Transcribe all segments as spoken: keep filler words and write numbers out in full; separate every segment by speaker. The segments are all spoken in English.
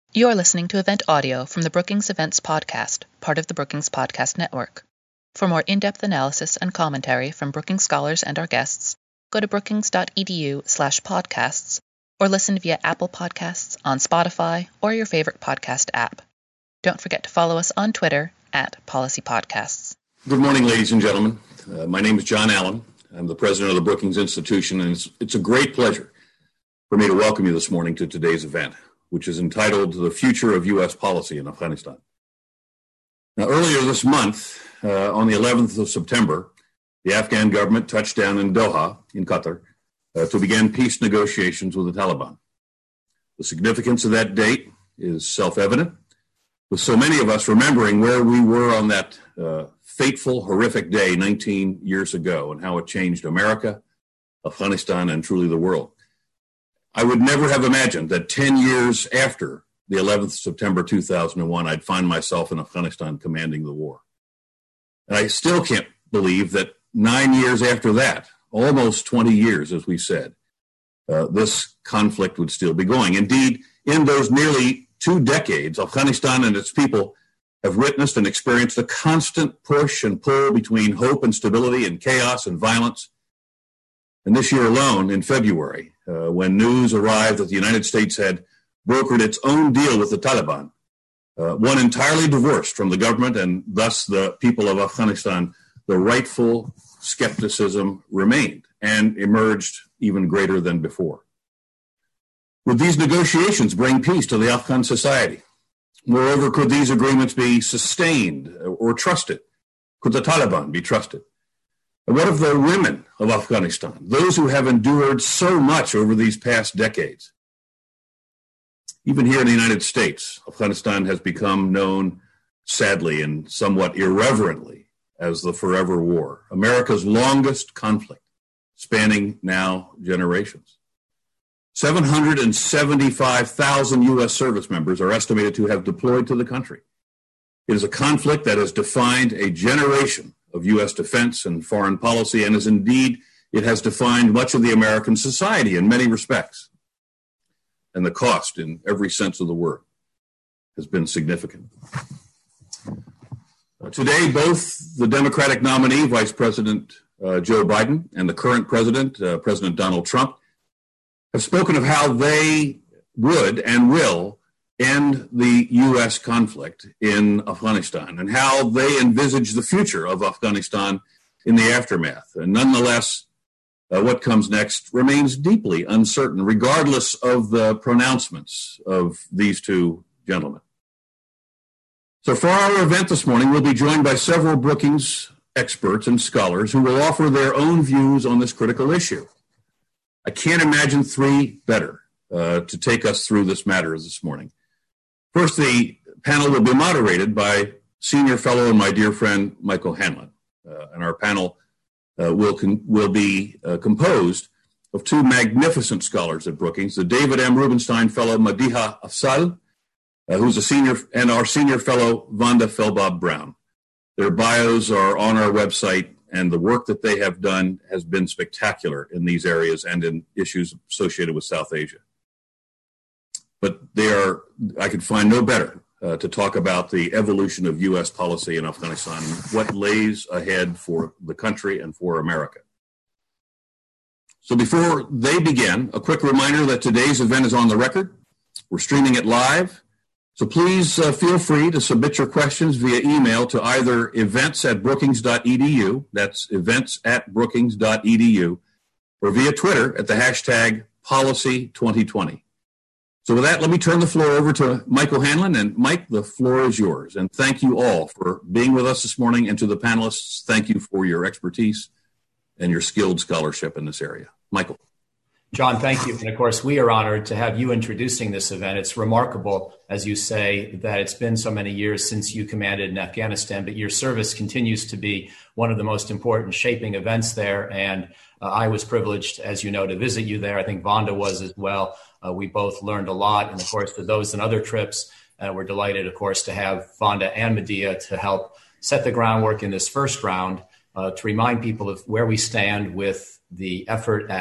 Speaker 1: You're listening to event audio from the Brookings Events Podcast, part of the Brookings Podcast Network. For more in-depth analysis and commentary from Brookings scholars and our guests, go to brookings.edu slash podcasts or listen via Apple Podcasts, on Spotify, or your favorite podcast app. Don't forget to follow us on Twitter at Policy Podcasts.
Speaker 2: Good morning, ladies and gentlemen. Uh, my name is John Allen. I'm the president of the Brookings Institution, and it's, it's a great pleasure for me to welcome you this morning to today's event, which is entitled The Future of U S Policy in Afghanistan. Now, earlier this month, uh, on the eleventh of September, the Afghan government touched down in Doha, in Qatar, uh, to begin peace negotiations with the Taliban. The significance of that date is self-evident, with so many of us remembering where we were on that uh, fateful, horrific day nineteen years ago and how it changed America, Afghanistan, and truly the world. I would never have imagined that ten years after the eleventh of September two thousand one, I'd find myself in Afghanistan commanding the war. And I still can't believe that nine years after that, almost twenty years, as we said, uh, this conflict would still be going. Indeed, in those nearly two decades, Afghanistan and its people have witnessed and experienced a constant push and pull between hope and stability and chaos and violence. And this year alone, in February, uh, when news arrived that the United States had brokered its own deal with the Taliban, uh, one entirely divorced from the government and thus the people of Afghanistan, the rightful skepticism remained and emerged even greater than before. Would these negotiations bring peace to the Afghan society? Moreover, could these agreements be sustained or trusted? Could the Taliban be trusted? And what of the women of Afghanistan, those who have endured so much over these past decades? Even here in the United States, Afghanistan has become known, sadly and somewhat irreverently, as the Forever War, America's longest conflict, spanning now generations. seven hundred seventy-five thousand U S service members are estimated to have deployed to the country. It is a conflict that has defined a generation of U S defense and foreign policy, and as indeed it has defined much of the American society in many respects. And the cost, in every sense of the word, has been significant. Uh, today, both the Democratic nominee, Vice President uh, Joe Biden, and the current president, uh, President Donald Trump, have spoken of how they would and will end the U S conflict in Afghanistan and how they envisage the future of Afghanistan in the aftermath. And nonetheless, uh, what comes next remains deeply uncertain, regardless of the pronouncements of these two gentlemen. So for our event this morning, we'll be joined by several Brookings experts and scholars who will offer their own views on this critical issue. I can't imagine three better uh, to take us through this matter this morning. First, the panel will be moderated by senior fellow and my dear friend, Michael Hanlon. Uh, and our panel uh, will con- will be uh, composed of two magnificent scholars at Brookings, the David M. Rubenstein Fellow, Madiha Afzal, uh, who's a senior, and our senior fellow, Vonda Felbob Brown. Their bios are on our website, and the work that they have done has been spectacular in these areas and in issues associated with South Asia. But they are, I could find no better uh, to talk about the evolution of U S policy in Afghanistan, what lays ahead for the country and for America. So before they begin, a quick reminder that today's event is on the record. We're streaming it live. So please uh, feel free to submit your questions via email to either events at brookings dot e d u, that's events at brookings dot e d u, or via Twitter at the hashtag policy twenty twenty. So with that, let me turn the floor over to Michael Hanlon. And Mike, the floor is yours. And thank you all for being with us this morning. And to the panelists, thank you for your expertise and your skilled scholarship in this area. Michael.
Speaker 3: John, thank you. And of course, we are honored to have you introducing this event. It's remarkable, as you say, that it's been so many years since you commanded in Afghanistan, but your service continues to be one of the most important shaping events there. And uh, I was privileged, as you know, to visit you there. I think Vonda was as well. Uh, we both learned a lot. And of course, for those and other trips, uh, we're delighted, of course, to have Vonda and Madiha to help set the groundwork in this first round uh, to remind people of where we stand with the effort at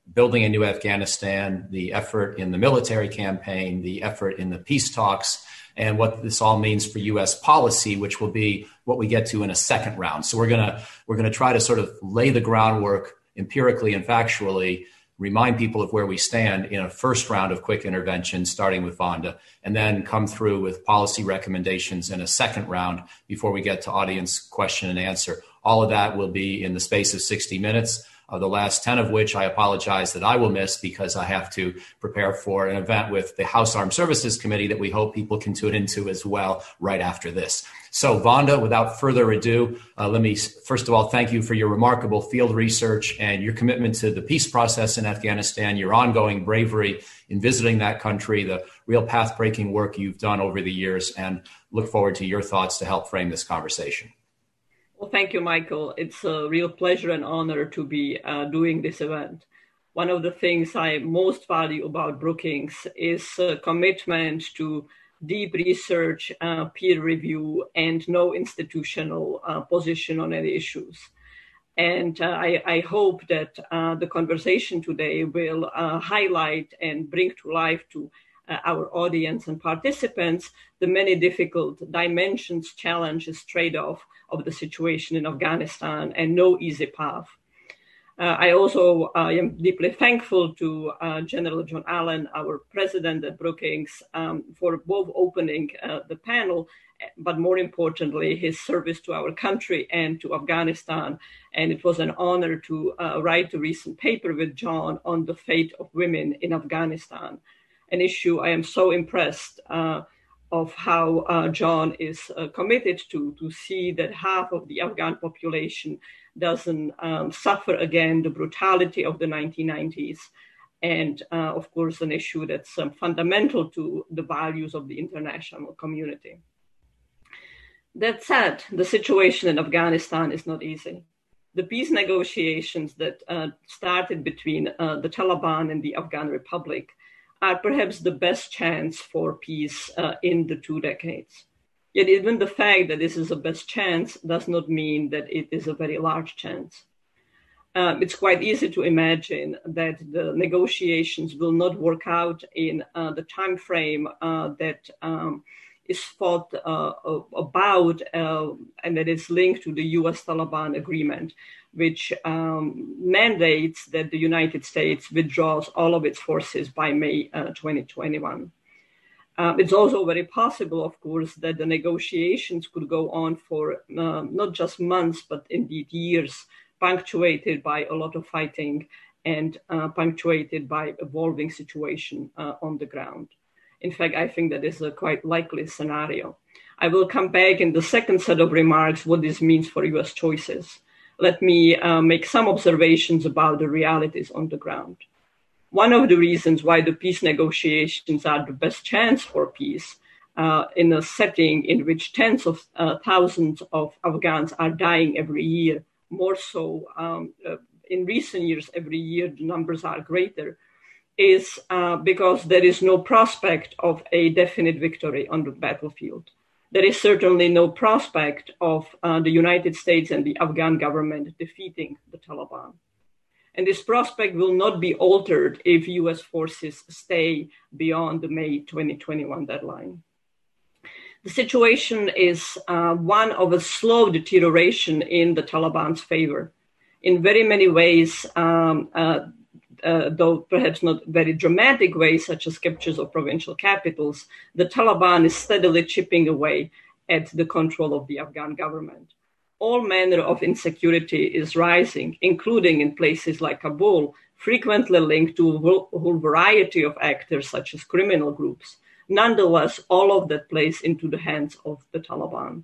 Speaker 3: building a new Afghanistan, the effort in the military campaign, the effort in the peace talks, and what this all means for U S policy, which will be what we get to in a second round. So we're gonna we're gonna try to sort of lay the groundwork empirically and factually, remind people of where we stand in a first round of quick intervention, starting with Vonda, and then come through with policy recommendations in a second round before we get to audience question and answer. All of that will be in the space of sixty minutes. Uh, the last ten of which I apologize that I will miss because I have to prepare for an event with the House Armed Services Committee that we hope people can tune into as well right after this. So Vonda, without further ado, uh, let me first of all thank you for your remarkable field research and your commitment to the peace process in Afghanistan, your ongoing bravery in visiting that country, the real path-breaking work you've done over the years, and look forward to your thoughts to help frame this conversation.
Speaker 4: Well, thank you, Michael. It's a real pleasure and honor to be uh, doing this event. One of the things I most value about Brookings is a commitment to deep research, uh, peer review, and no institutional uh, position on any issues. And uh, I, I hope that uh, the conversation today will uh, highlight and bring to life to Uh, our audience and participants the many difficult dimensions, challenges, trade-off of the situation in Afghanistan, and no easy path. Uh, I also uh, am deeply thankful to uh, General John Allen, our president at Brookings, um, for both opening uh, the panel, but more importantly, his service to our country and to Afghanistan. And it was an honor to uh, write a recent paper with John on the fate of women in Afghanistan, an issue I am so impressed uh, of how uh, John is uh, committed to, to see that half of the Afghan population doesn't um, suffer again the brutality of the nineteen nineties. And uh, of course, an issue that's um, fundamental to the values of the international community. That said, the situation in Afghanistan is not easy. The peace negotiations that uh, started between uh, the Taliban and the Afghan Republic are perhaps the best chance for peace uh, in the two decades. Yet even the fact that this is the best chance does not mean that it is a very large chance. Um, it's quite easy to imagine that the negotiations will not work out in uh, the time frame uh, that um, is thought uh, about uh, and that is linked to the U S Taliban agreement, which um, mandates that the United States withdraws all of its forces by May uh, twenty twenty-one. Uh, it's also very possible, of course, that the negotiations could go on for uh, not just months, but indeed years, punctuated by a lot of fighting and uh, punctuated by evolving situation uh, on the ground. In fact, I think that is a quite likely scenario. I will come back in the second set of remarks what this means for U S choices. Let me uh, make some observations about the realities on the ground. One of the reasons why the peace negotiations are the best chance for peace uh, in a setting in which tens of uh, thousands of Afghans are dying every year, more so um, uh, in recent years, every year the numbers are greater, is uh, because there is no prospect of a definite victory on the battlefield. There is certainly no prospect of uh, the United States and the Afghan government defeating the Taliban. And this prospect will not be altered if U S forces stay beyond the May twenty twenty-one deadline. The situation is uh, one of a slow deterioration in the Taliban's favor. In very many ways, um, uh, Uh, though perhaps not very dramatic ways, such as captures of provincial capitals, the Taliban is steadily chipping away at the control of the Afghan government. All manner of insecurity is rising, including in places like Kabul, frequently linked to a whole variety of actors, such as criminal groups. Nonetheless, all of that plays into the hands of the Taliban.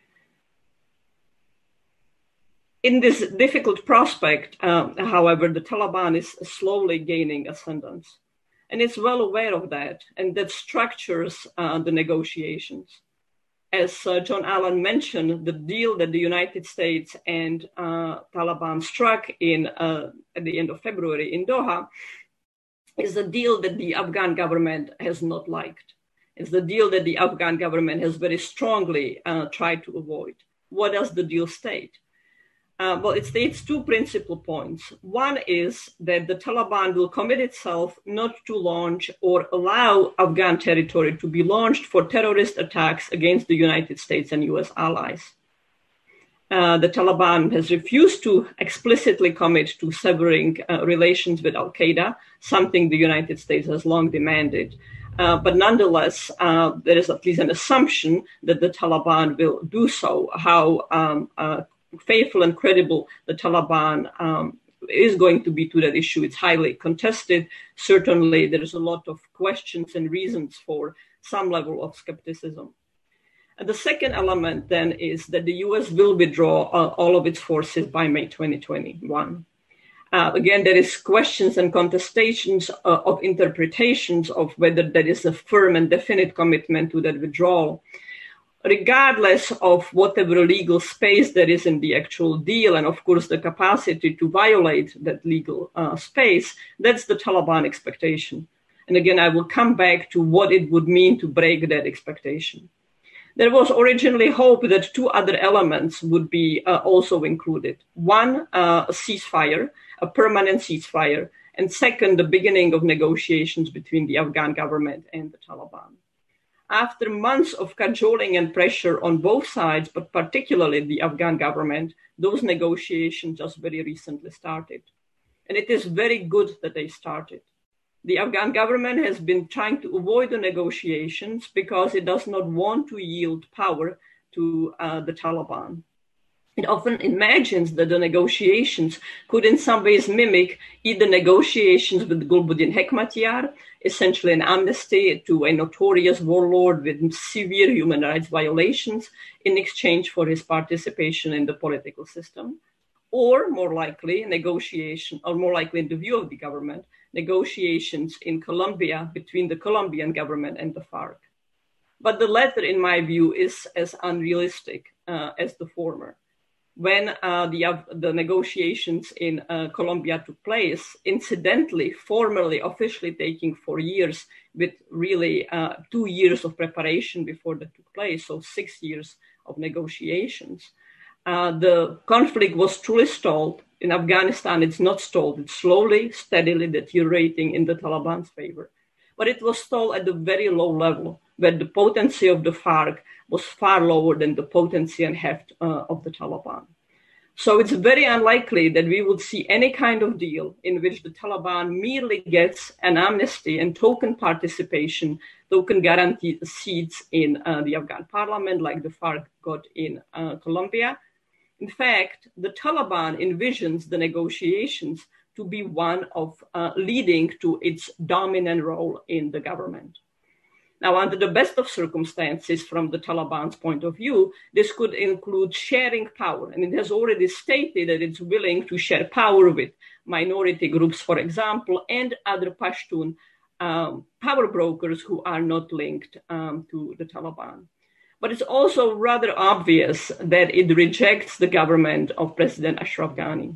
Speaker 4: In this difficult prospect, um, however, the Taliban is slowly gaining ascendance. And it's well aware of that, and that structures uh, the negotiations. As uh, John Allen mentioned, the deal that the United States and uh, Taliban struck in uh, at the end of February in Doha is a deal that the Afghan government has not liked. It's the deal that the Afghan government has very strongly uh, tried to avoid. What does the deal state? Uh, well, it states two principal points. One is that the Taliban will commit itself not to launch or allow Afghan territory to be launched for terrorist attacks against the United States and U S allies. Uh, the Taliban has refused to explicitly commit to severing uh, relations with Al-Qaeda, something the United States has long demanded. Uh, but nonetheless, uh, there is at least an assumption that the Taliban will do so. How um, uh, faithful and credible the Taliban um, is going to be to that issue, it's highly contested. Certainly, there is a lot of questions and reasons for some level of skepticism. And the second element then is that the U S will withdraw uh, all of its forces by May twenty twenty-one. Uh, again, there is questions and contestations uh, of interpretations of whether there is a firm and definite commitment to that withdrawal. Regardless of whatever legal space there is in the actual deal, and of course the capacity to violate that legal uh, space, that's the Taliban expectation. And again, I will come back to what it would mean to break that expectation. There was originally hope that two other elements would be uh, also included. One, uh, a ceasefire, a permanent ceasefire, and second, the beginning of negotiations between the Afghan government and the Taliban. After months of cajoling and pressure on both sides, but particularly the Afghan government, those negotiations just very recently started. And it is very good that they started. The Afghan government has been trying to avoid the negotiations because it does not want to yield power to uh, the Taliban. It often imagines that the negotiations could in some ways mimic either negotiations with Gulbuddin Hekmatyar, essentially an amnesty to a notorious warlord with severe human rights violations in exchange for his participation in the political system, or more likely negotiation, or more likely in the view of the government, negotiations in Colombia between the Colombian government and the FARC. But the latter, in my view, is as unrealistic uh, as the former. When uh, the, uh, the negotiations in uh, Colombia took place, incidentally, formally, officially taking four years, with really uh, two years of preparation before that took place, so six years of negotiations, uh, the conflict was truly stalled. In Afghanistan, it's not stalled. It's slowly, steadily deteriorating in the Taliban's favor. But it was stalled at a very low level, where the potency of the FARC was far lower than the potency and heft uh, of the Taliban. So it's very unlikely that we would see any kind of deal in which the Taliban merely gets an amnesty and token participation, token guaranteed seats in uh, the Afghan parliament, like the FARC got in uh, Colombia. In fact, the Taliban envisions the negotiations to be one of uh, leading to its dominant role in the government. Now, under the best of circumstances, from the Taliban's point of view, this could include sharing power. And it has already stated that it's willing to share power with minority groups, for example, and other Pashtun um, power brokers who are not linked um, to the Taliban. But it's also rather obvious that it rejects the government of President Ashraf Ghani.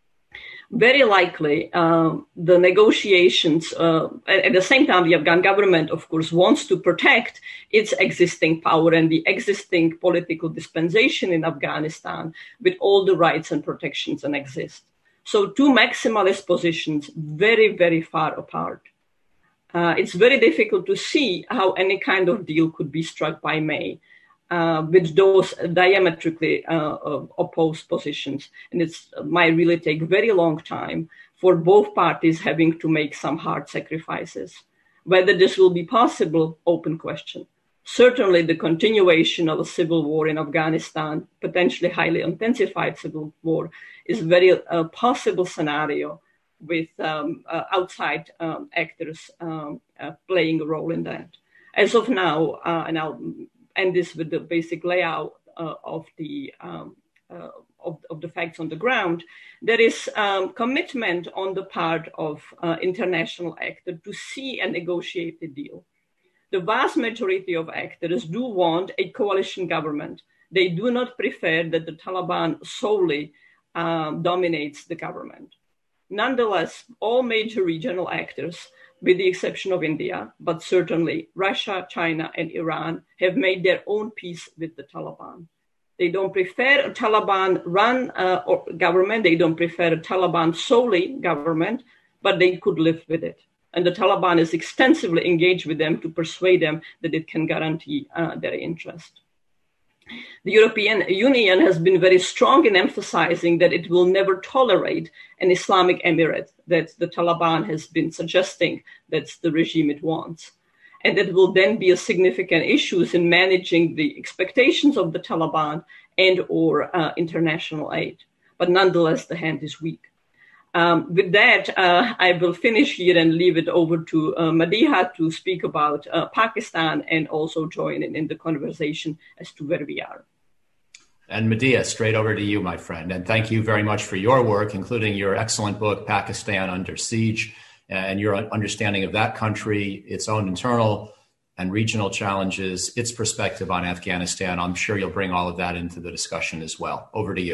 Speaker 4: Very likely, uh, the negotiations, uh, at the same time, the Afghan government, of course, wants to protect its existing power and the existing political dispensation in Afghanistan with all the rights and protections that exist. So two maximalist positions, very, very far apart. Uh, it's very difficult to see how any kind of deal could be struck by May. Uh, with those diametrically uh, uh, opposed positions. And it might really take a very long time for both parties having to make some hard sacrifices. Whether this will be possible, open question. Certainly the continuation of a civil war in Afghanistan, potentially highly intensified civil war, is a very uh, possible scenario with um, uh, outside um, actors um, uh, playing a role in that. As of now, uh, and I'll end this with the basic layout uh, of the um, uh, of, of the facts on the ground, there is um, commitment on the part of uh, international actors to see a negotiated deal. The vast majority of actors do want a coalition government. They do not prefer that the Taliban solely um, dominates the government. Nonetheless, all major regional actors, with the exception of India, but certainly Russia, China, and Iran, have made their own peace with the Taliban. They don't prefer a Taliban-run uh, or government. They don't prefer a Taliban-solely government, but they could live with it. And the Taliban is extensively engaged with them to persuade them that it can guarantee uh, their interest. The European Union has been very strong in emphasizing that it will never tolerate an Islamic emirate that the Taliban has been suggesting that's the regime it wants. And that will then be a significant issue in managing the expectations of the Taliban and or uh, international aid. But nonetheless, the hand is weak. Um, with that, uh, I will finish here and leave it over to uh, Madiha to speak about uh, Pakistan and also join in, in the conversation as to where we are.
Speaker 3: And Madiha, straight over to you, my friend. And thank you very much for your work, including your excellent book, Pakistan Under Siege, and your understanding of that country, its own internal and regional challenges, its perspective on Afghanistan. I'm sure you'll bring all of that into the discussion as well. Over to you.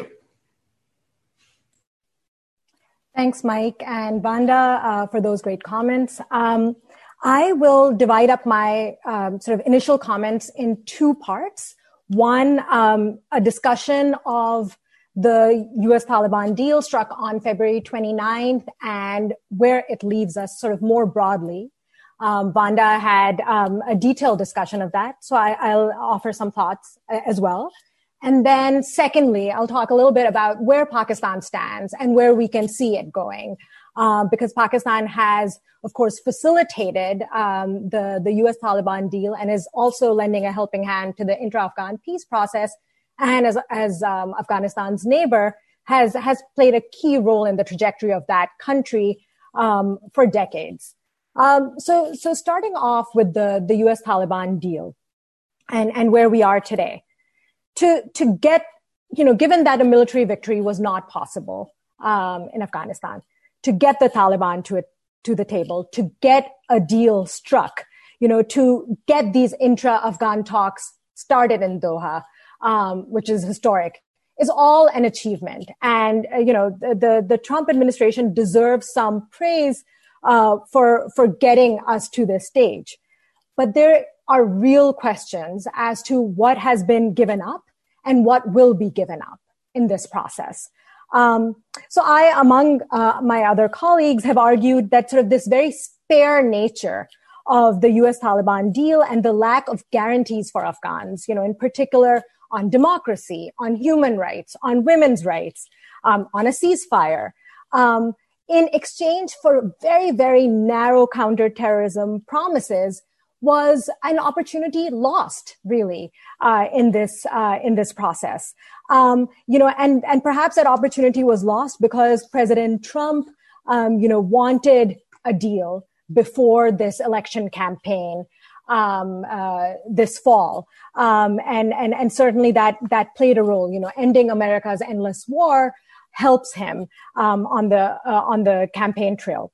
Speaker 5: Thanks, Mike and Vanda, uh, for those great comments. Um, I will divide up my um, sort of initial comments in two parts. One, um, a discussion of the U S Taliban deal struck on February twenty-ninth and where it leaves us sort of more broadly. Um, Vanda had um, a detailed discussion of that, so I, I'll offer some thoughts as well. And then secondly, I'll talk a little bit about where Pakistan stands and where we can see it going. Um, because Pakistan has, of course, facilitated um, the, the U S Taliban deal and is also lending a helping hand to the intra-Afghan peace process. And as, as um, Afghanistan's neighbor, has, has played a key role in the trajectory of that country um, for decades. Um, so, so starting off with the, the U S Taliban deal and, and where we are today. To, to get, you know, given that a military victory was not possible, um, in Afghanistan, to get the Taliban to it, to the table, to get a deal struck, you know, to get these intra-Afghan talks started in Doha, um, which is historic, is all an achievement. And, uh, you know, the, the, the Trump administration deserves some praise, uh, for, for getting us to this stage. But there are real questions as to what has been given up and what will be given up in this process. Um, so I, among uh, my other colleagues, have argued that sort of this very spare nature of the U S Taliban deal and the lack of guarantees for Afghans, you know, in particular on democracy, on human rights, on women's rights, um, on a ceasefire, um, in exchange for very, very narrow counterterrorism promises, was an opportunity lost, really, uh, in this uh, in this process. Um, you know, and and perhaps that opportunity was lost because President Trump, um, you know, wanted a deal before this election campaign um, uh, this fall, um, and and and certainly that that played a role. You know, ending America's endless war helps him um, on the uh, on the campaign trail.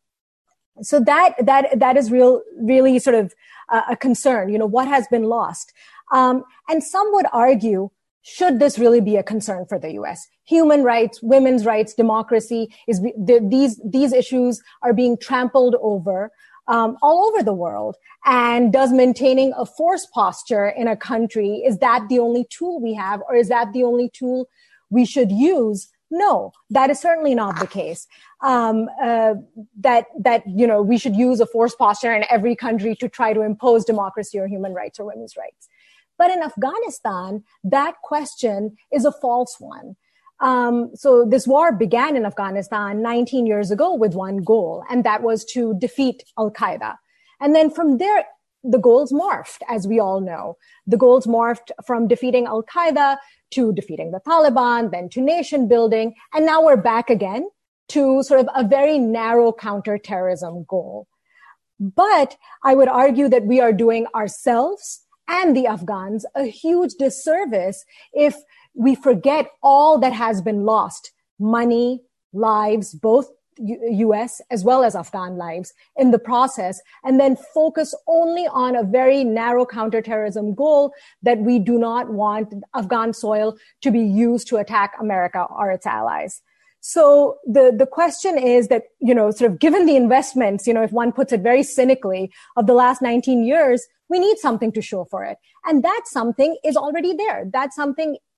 Speaker 5: So that that that is real, really sort of uh, a concern. You know, what has been lost, um, and some would argue, should this really be a concern for the U S? Human rights, women's rights, democracy is the, these these issues are being trampled over um, all over the world. And does maintaining a force posture in a country, is that the only tool we have, or is that the only tool we should use? No, that is certainly not the case. Um, uh, that, that, you know, we should use a force posture in every country to try to impose democracy or human rights or women's rights. But in Afghanistan, that question is a false one. Um, so this war began in Afghanistan nineteen years ago with one goal, and that was to defeat Al-Qaeda. And then from there, the goals morphed, as we all know. The goals morphed from defeating Al-Qaeda to defeating the Taliban, then to nation building. And now we're back again to sort of a very narrow counterterrorism goal. But I would argue that we are doing ourselves and the Afghans a huge disservice if we forget all that has been lost, money, lives, both U S as well as Afghan lives in the process, and then focus only on a very narrow counterterrorism goal that we do not want Afghan soil to be used to attack America or its allies. So the, the question is that, you know, sort of given the investments, you know, if one puts it very cynically, of the last nineteen years, we need something to show for it. And that something is already there. That something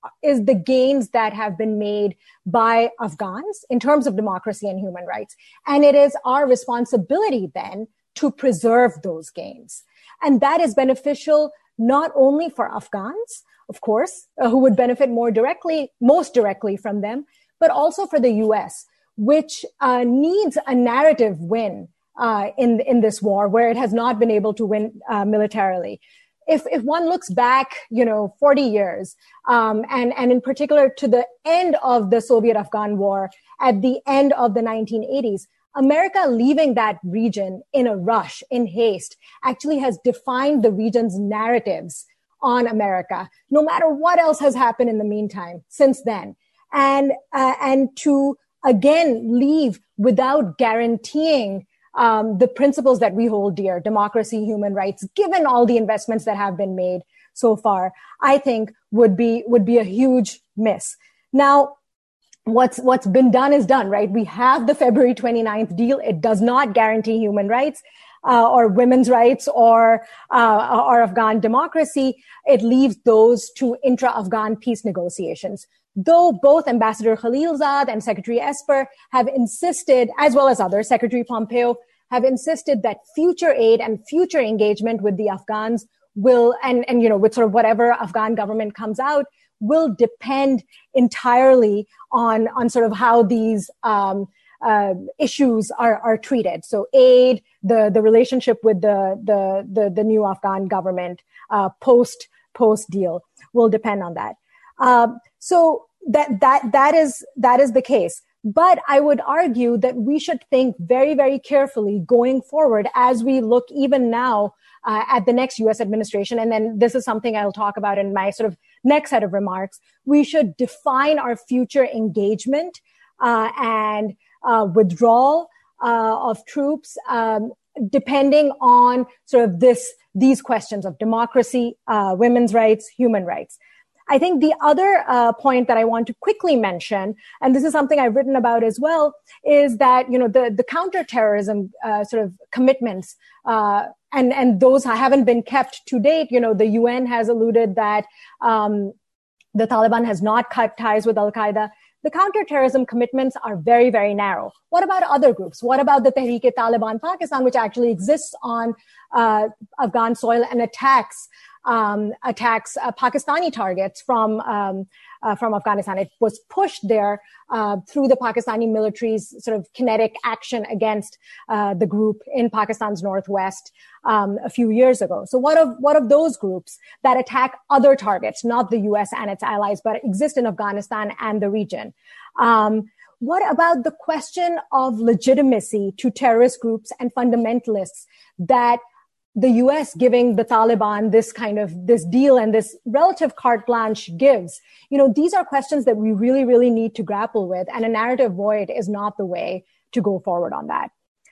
Speaker 5: is the gains that have been made by Afghans in terms of democracy and human rights. And it is our responsibility then to preserve those gains. And that is beneficial not only for Afghans, of course, uh, who would benefit more directly, most directly from them, but also for the U S, which uh, needs a narrative win uh, in in this war, where it has not been able to win uh, militarily. If if one looks back, you know, forty years, um, and and in particular to the end of the Soviet-Afghan war, at the end of the nineteen eighties, America leaving that region in a rush, in haste, actually has defined the region's narratives on America, no matter what else has happened in the meantime since then. And, uh, and to again leave without guaranteeing um, the principles that we hold dear, democracy, human rights, given all the investments that have been made so far, I think would be, would be a huge miss. Now, What's, what's been done is done, right? We have the February twenty-ninth deal. It does not guarantee human rights, uh, or women's rights or, uh, or Afghan democracy. It leaves those to intra-Afghan peace negotiations. Though both Ambassador Khalilzad and Secretary Esper have insisted, as well as others, Secretary Pompeo, have insisted that future aid and future engagement with the Afghans will, and, and, you know, with sort of whatever Afghan government comes out, will depend entirely on, on sort of how these um, uh, issues are, are treated. So aid, the, the relationship with the, the, the, the new Afghan government, uh, post, post deal will depend on that. Um, so that, that, that is, that is the case. But I would argue that we should think very, very carefully going forward as we look even now uh, at the next U S administration. And then this is something I'll talk about in my sort of next set of remarks. We should define our future engagement uh, and uh, withdrawal uh, of troops um, depending on sort of this, these questions of democracy, uh, women's rights, human rights. I think the other uh, point that I want to quickly mention, and this is something I've written about as well, is that, you know, the, the counterterrorism uh, sort of commitments, uh, and, and those haven't been kept to date. You know, the U N has alluded that um, the Taliban has not cut ties with Al-Qaeda. The counterterrorism commitments are very, very narrow. What about other groups? What about the Tehreek-e-Taliban Pakistan, which actually exists on uh, Afghan soil and attacks Um, attacks uh, Pakistani targets from um, uh, from Afghanistan? It was pushed there uh, through the Pakistani military's sort of kinetic action against uh, the group in Pakistan's northwest um, a few years ago. So what of what of those groups that attack other targets, not the U S and its allies, but exist in Afghanistan and the region? Um, what about the question of legitimacy to terrorist groups and fundamentalists that the U S giving the Taliban this kind of, this deal and this relative carte blanche gives? You know, these are questions that we really, really need to grapple with, and a narrative void is not the way to go forward on that.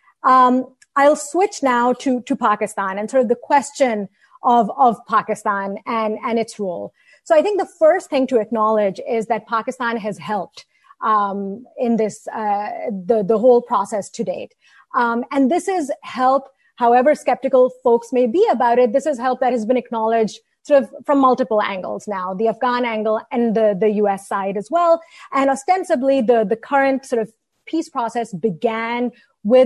Speaker 5: Um, I'll switch now to, to Pakistan and sort of the question of, of Pakistan and, and its role. So I think the first thing to acknowledge is that Pakistan has helped um, in this, uh, the, the whole process to date. Um, and this is help. However skeptical folks may be about it, this is help that has been acknowledged sort of from multiple angles now, the Afghan angle and the, the U S side as well. And ostensibly, the, the current sort of peace process began with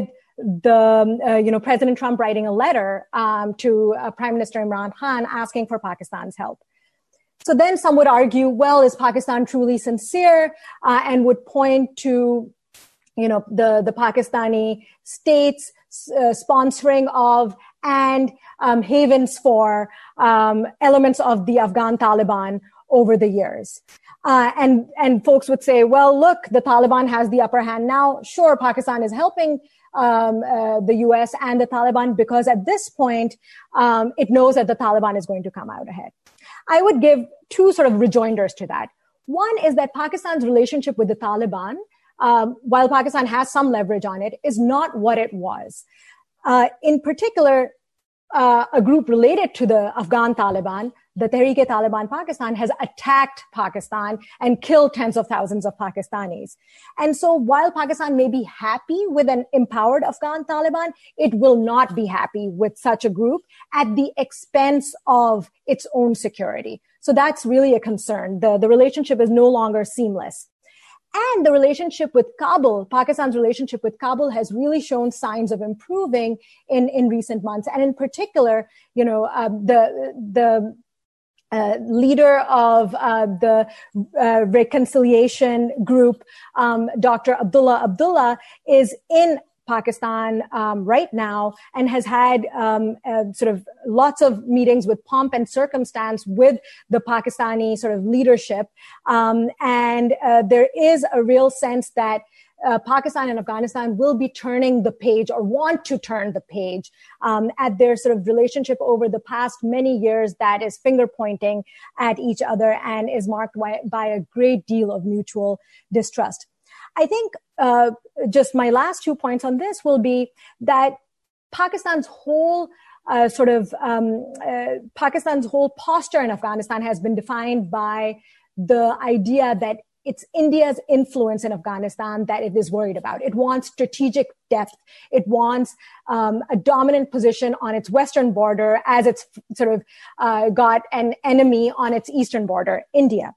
Speaker 5: the, uh, you know, President Trump writing a letter um, to uh, Prime Minister Imran Khan asking for Pakistan's help. So then some would argue, well, is Pakistan truly sincere? Uh, and would point to, you know, the, the Pakistani states Uh, sponsoring of and um, havens for um, elements of the Afghan Taliban over the years. Uh, and, and folks would say, well, look, the Taliban has the upper hand now. Sure, Pakistan is helping um, uh, the U S and the Taliban because at this point, um, it knows that the Taliban is going to come out ahead. I would give two sort of rejoinders to that. One is that Pakistan's relationship with the Taliban, Um, while Pakistan has some leverage on it, is not what it was. Uh, in particular, uh, a group related to the Afghan Taliban, the Tehreek-e-Taliban Pakistan, has attacked Pakistan and killed tens of thousands of Pakistanis. And so while Pakistan may be happy with an empowered Afghan Taliban, it will not be happy with such a group at the expense of its own security. So that's really a concern. The, the relationship is no longer seamless. And the relationship with Kabul, Pakistan's relationship with Kabul has really shown signs of improving in, in recent months. And in particular, you know, uh, the, the, Uh, leader of uh, the uh, reconciliation group, um, Doctor Abdullah Abdullah, is in Pakistan um, right now and has had um, uh, sort of lots of meetings with pomp and circumstance with the Pakistani sort of leadership. Um, and uh, there is a real sense that Uh, Pakistan and Afghanistan will be turning the page or want to turn the page um, at their sort of relationship over the past many years that is finger pointing at each other and is marked by, by a great deal of mutual distrust. I think uh, just my last two points on this will be that Pakistan's whole uh, sort of um, uh, Pakistan's whole posture in Afghanistan has been defined by the idea that it's India's influence in Afghanistan that it is worried about. It wants strategic depth. It wants um, a dominant position on its western border as it's sort of uh, got an enemy on its eastern border, India.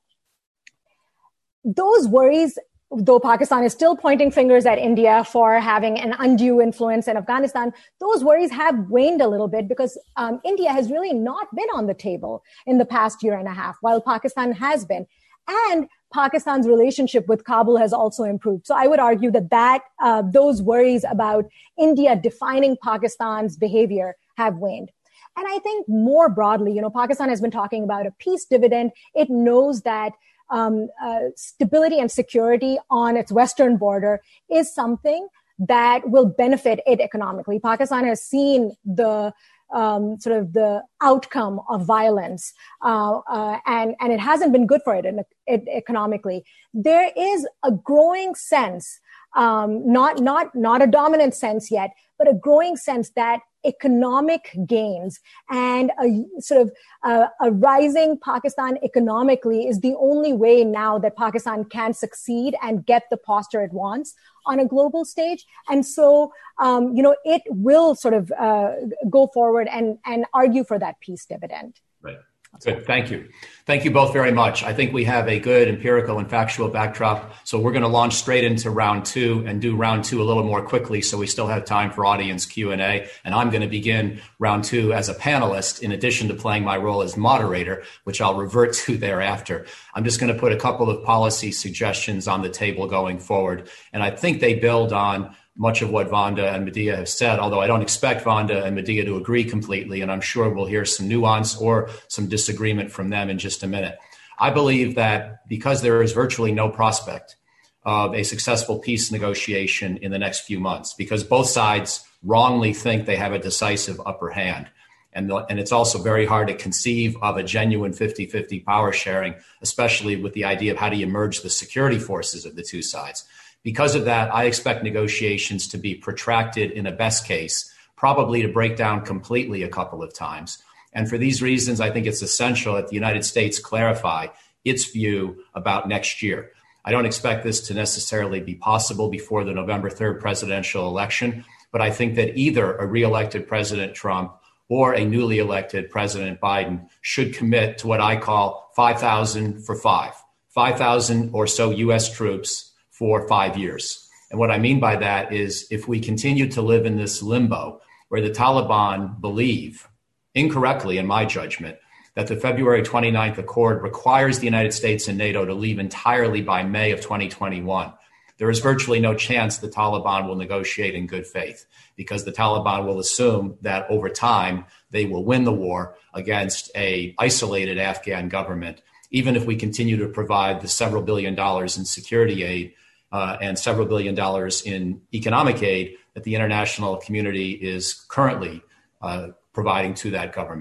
Speaker 5: Those worries, though Pakistan is still pointing fingers at India for having an undue influence in Afghanistan, those worries have waned a little bit because um, India has really not been on the table in the past year and a half, while Pakistan has been. And Pakistan's relationship with Kabul has also improved. So I would argue that that uh, those worries about India defining Pakistan's behavior have waned. And I think more broadly, you know, Pakistan has been talking about a peace dividend. It knows that um, uh, stability and security on its western border is something that will benefit it economically. Pakistan has seen the Um, sort of the outcome of violence, uh, uh, and and it hasn't been good for it, in, it economically. There is a growing sense, um, not not not a dominant sense yet, but a growing sense that economic gains and a sort of uh, a rising Pakistan economically is the only way now that Pakistan can succeed and get the posture it wants on a global stage. And so, um, you know, it will sort of uh, go forward and, and argue for that peace dividend.
Speaker 3: Right. Good. Thank you. Thank you both very much. I think we have a good empirical and factual backdrop. So we're going to launch straight into round two and do round two a little more quickly so we still have time for audience Q and A. And I'm going to begin round two as a panelist in addition to playing my role as moderator, which I'll revert to thereafter. I'm just going to put a couple of policy suggestions on the table going forward. And I think they build on much of what Vanda and Medea have said, although I don't expect Vanda and Medea to agree completely, and I'm sure we'll hear some nuance or some disagreement from them in just a minute. I believe that because there is virtually no prospect of a successful peace negotiation in the next few months, because both sides wrongly think they have a decisive upper hand, and, the, and it's also very hard to conceive of a genuine fifty-fifty power sharing, especially with the idea of how do you merge the security forces of the two sides. Because of that, I expect negotiations to be protracted in a best case, probably to break down completely a couple of times. And for these reasons, I think it's essential that the United States clarify its view about next year. I don't expect this to necessarily be possible before the November third presidential election, but I think that either a reelected President Trump or a newly elected President Biden should commit to what I call five thousand for five, five thousand or so U S troops for five years. And what I mean by that is if we continue to live in this limbo where the Taliban believe, incorrectly in my judgment, that the February twenty-ninth Accord requires the United States and NATO to leave entirely by May of twenty twenty-one, there is virtually no chance the Taliban will negotiate in good faith, because the Taliban will assume that over time they will win the war against a isolated Afghan government, even if we continue to provide the several billion dollars in security aid Uh, and several billion dollars in economic aid that the international community is currently uh, providing to that government.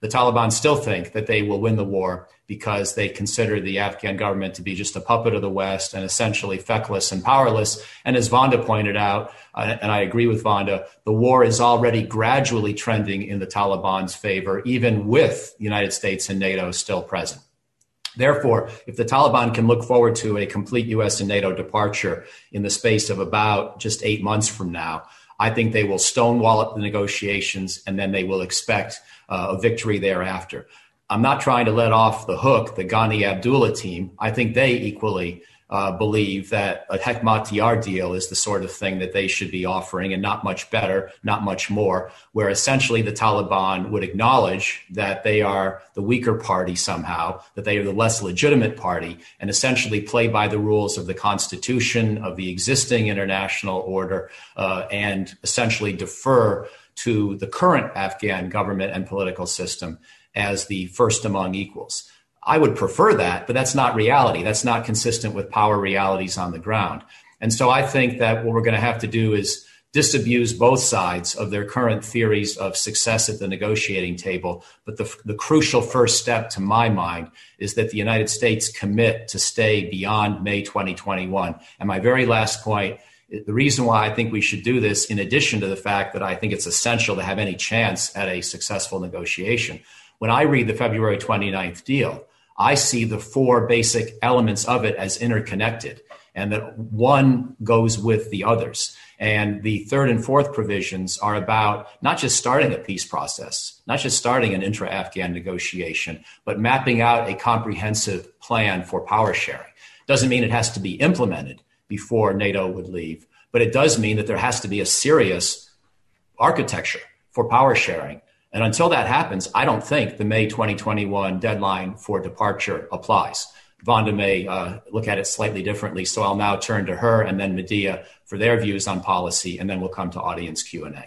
Speaker 3: The Taliban still think that they will win the war because they consider the Afghan government to be just a puppet of the West and essentially feckless and powerless. And as Vanda pointed out, uh, and I agree with Vanda, the war is already gradually trending in the Taliban's favor, even with the United States and NATO still present. Therefore, if the Taliban can look forward to a complete U S and NATO departure in the space of about just eight months from now, I think they will stonewall up the negotiations and then they will expect uh, a victory thereafter. I'm not trying to let off the hook the Ghani Abdullah team. I think they equally uh, believe that a Hekmatyar deal is the sort of thing that they should be offering, and not much better, not much more, where essentially the Taliban would acknowledge that they are the weaker party somehow, that they are the less legitimate party, and essentially play by the rules of the Constitution, of the existing international order, uh, and essentially defer to the current Afghan government and political system as the first among equals. I would prefer that, but that's not reality. That's not consistent with power realities on the ground. And so I think that what we're going to have to do is disabuse both sides of their current theories of success at the negotiating table. But the, the crucial first step, to my mind, is that the United States commit to stay beyond May twenty twenty-one. And my very last point, the reason why I think we should do this, in addition to the fact that I think it's essential to have any chance at a successful negotiation, when I read the February twenty-ninth deal, I see the four basic elements of it as interconnected, and that one goes with the others. And the third and fourth provisions are about not just starting a peace process, not just starting an intra-Afghan negotiation, but mapping out a comprehensive plan for power sharing. Doesn't mean it has to be implemented before NATO would leave, but it does mean that there has to be a serious architecture for power sharing. And until that happens, I don't think the May twenty twenty-one deadline for departure applies. Vanda may uh, look at it slightly differently, so I'll now turn to her and then Medea for their views on policy, and then we'll come to audience Q and A.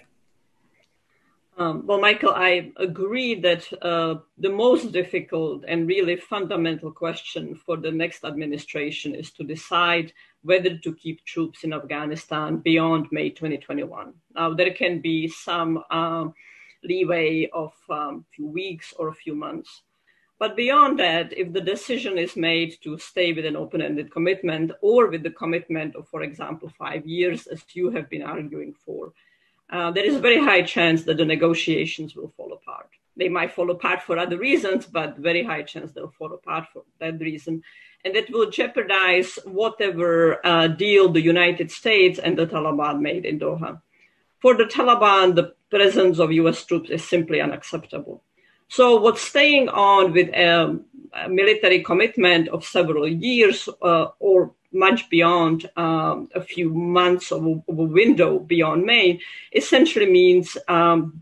Speaker 4: Um, well, Michael, I agree that uh, the most difficult and really fundamental question for the next administration is to decide whether to keep troops in Afghanistan beyond May twenty twenty-one. Now, there can be some um, leeway of a um, few weeks or a few months. But beyond that, if the decision is made to stay with an open-ended commitment or with the commitment of, for example, five years, as you have been arguing for, uh, there is a very high chance that the negotiations will fall apart. They might fall apart for other reasons, but very high chance they'll fall apart for that reason. And that will jeopardize whatever uh, deal the United States and the Taliban made in Doha. For the Taliban, the presence of U S troops is simply unacceptable. So what's staying on with a, a military commitment of several years uh, or much beyond um, a few months of a, of a window beyond May essentially means um,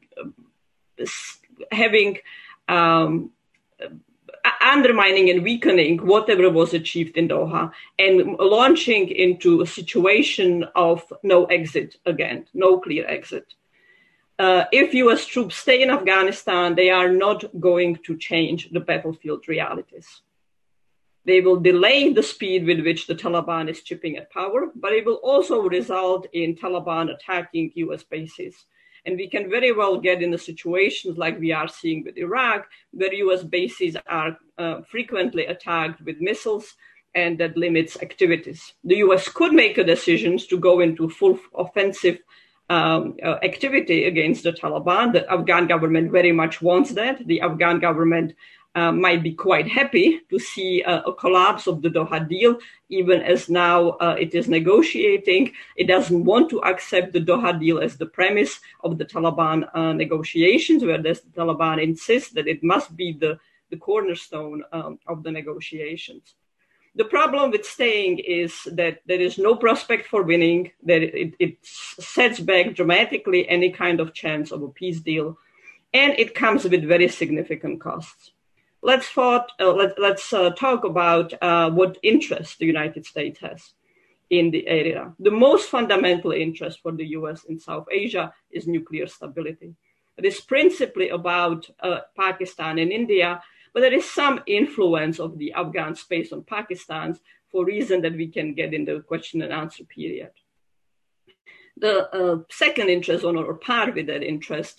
Speaker 4: having um, undermining and weakening whatever was achieved in Doha and launching into a situation of no exit again, no clear exit. Uh, if U S troops stay in Afghanistan, they are not going to change the battlefield realities. They will delay the speed with which the Taliban is chipping at power, but it will also result in Taliban attacking U S bases. And we can very well get into situations like we are seeing with Iraq, where U S bases are uh, frequently attacked with missiles, and that limits activities. The U S could make a decision to go into full offensive um, uh, activity against the Taliban. The Afghan government very much wants that. The Afghan government Uh, might be quite happy to see uh, a collapse of the Doha deal, even as now uh, it is negotiating. It doesn't want to accept the Doha deal as the premise of the Taliban uh, negotiations, where the Taliban insists that it must be the, the cornerstone um, of the negotiations. The problem with staying is that there is no prospect for winning, that it, it sets back dramatically any kind of chance of a peace deal, and it comes with very significant costs. Let's, thought, uh, let, let's uh, talk about uh, what interest the United States has in the area. The most fundamental interest for the U S in South Asia is nuclear stability. It is principally about uh, Pakistan and India, but there is some influence of the Afghan space on Pakistan for reason that we can get in the question and answer period. The uh, second interest, on our part with that interest,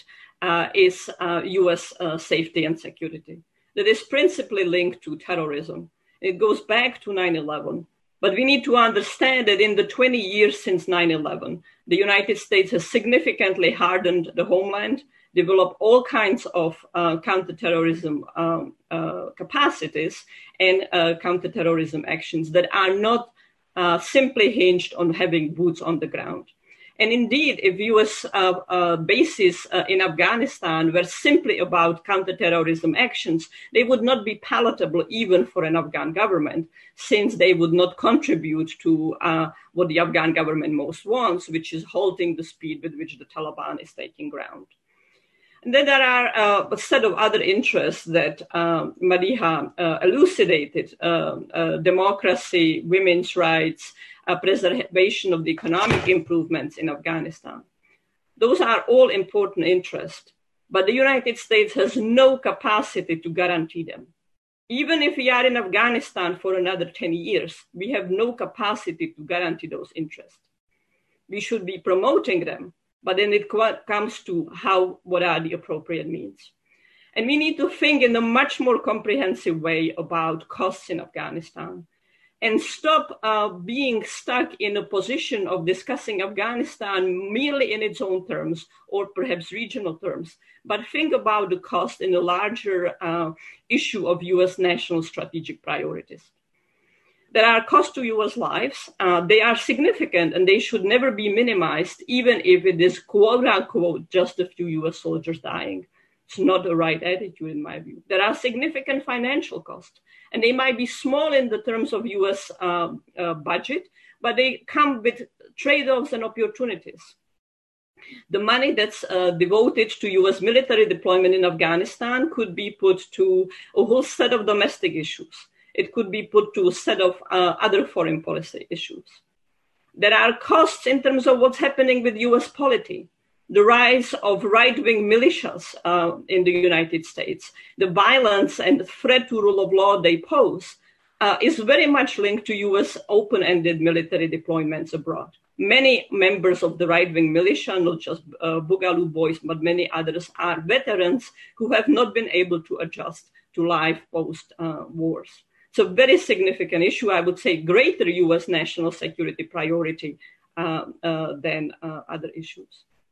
Speaker 4: uh, is uh, U S uh, safety and security. That is principally linked to terrorism. It goes back to nine eleven. But we need to understand that in the twenty years since nine eleven, the United States has significantly hardened the homeland, developed all kinds of uh, counterterrorism um, uh, capacities and uh, counterterrorism actions that are not uh, simply hinged on having boots on the ground. And indeed, if U S uh, uh, bases uh, in Afghanistan were simply about counterterrorism actions, they would not be palatable even for an Afghan government, since they would not contribute to uh, what the Afghan government most wants, which is halting the speed with which the Taliban is taking ground. And then there are uh, a set of other interests that uh, Madiha uh, elucidated, uh, uh, democracy, women's rights, Uh, preservation of the economic improvements in Afghanistan. Those are all important interests, but the United States has no capacity to guarantee them. Even if we are in Afghanistan for another ten years, we have no capacity to guarantee those interests. We should be promoting them, but then it comes to how, what are the appropriate means. And we need to think in a much more comprehensive way about costs in Afghanistan, and stop uh, being stuck in a position of discussing Afghanistan merely in its own terms or perhaps regional terms, but think about the cost in a larger uh, issue of U S national strategic priorities. There are costs to U S lives. Uh, they are significant and they should never be minimized, even if it is quote unquote just a few U S soldiers dying. It's not the right attitude in my view. There are significant financial costs. And they might be small in the terms of U S uh, uh, budget, but they come with trade-offs and opportunities. The money that's uh, devoted to U S military deployment in Afghanistan could be put to a whole set of domestic issues. It could be put to a set of uh, other foreign policy issues. There are costs in terms of what's happening with U S polity. The rise of right-wing militias uh, in the United States, the violence and the threat to rule of law they pose uh, is very much linked to U S open-ended military deployments abroad. Many members of the right-wing militia, not just uh, Boogaloo boys, but many others, are veterans who have not been able to adjust to life post-wars. Uh, it's a very significant issue, I would say greater U S national security priority uh, uh, than uh, other issues.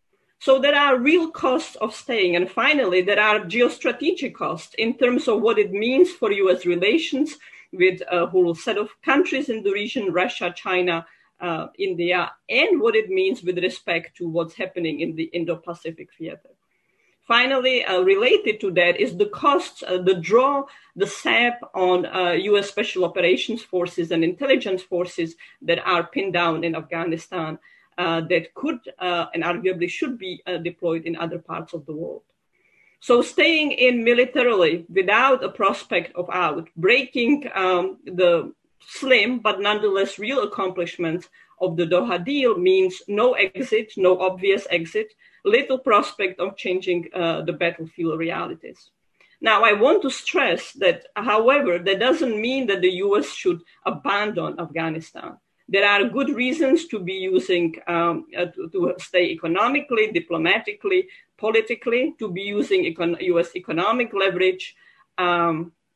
Speaker 4: So there are real costs of staying. And finally, there are geostrategic costs in terms of what it means for U S relations with a whole set of countries in the region, Russia, China, uh, India, and what it means with respect to what's happening in the Indo-Pacific theater. Finally, uh, related to that is the costs, uh, the draw, the sap on uh, U S Special Operations Forces and intelligence forces that are pinned down in Afghanistan, Uh, that could uh, and arguably should be uh, deployed in other parts of the world. So staying in militarily without a prospect of out, breaking um, the slim but nonetheless real accomplishments of the Doha deal means no exit, no obvious exit, little prospect of changing uh, the battlefield realities. Now, I want to stress that, however, that doesn't mean that the U S should abandon Afghanistan. There are good reasons to be using, um, uh, to, to stay economically, diplomatically, politically, to be using econ- U S economic leverage, um,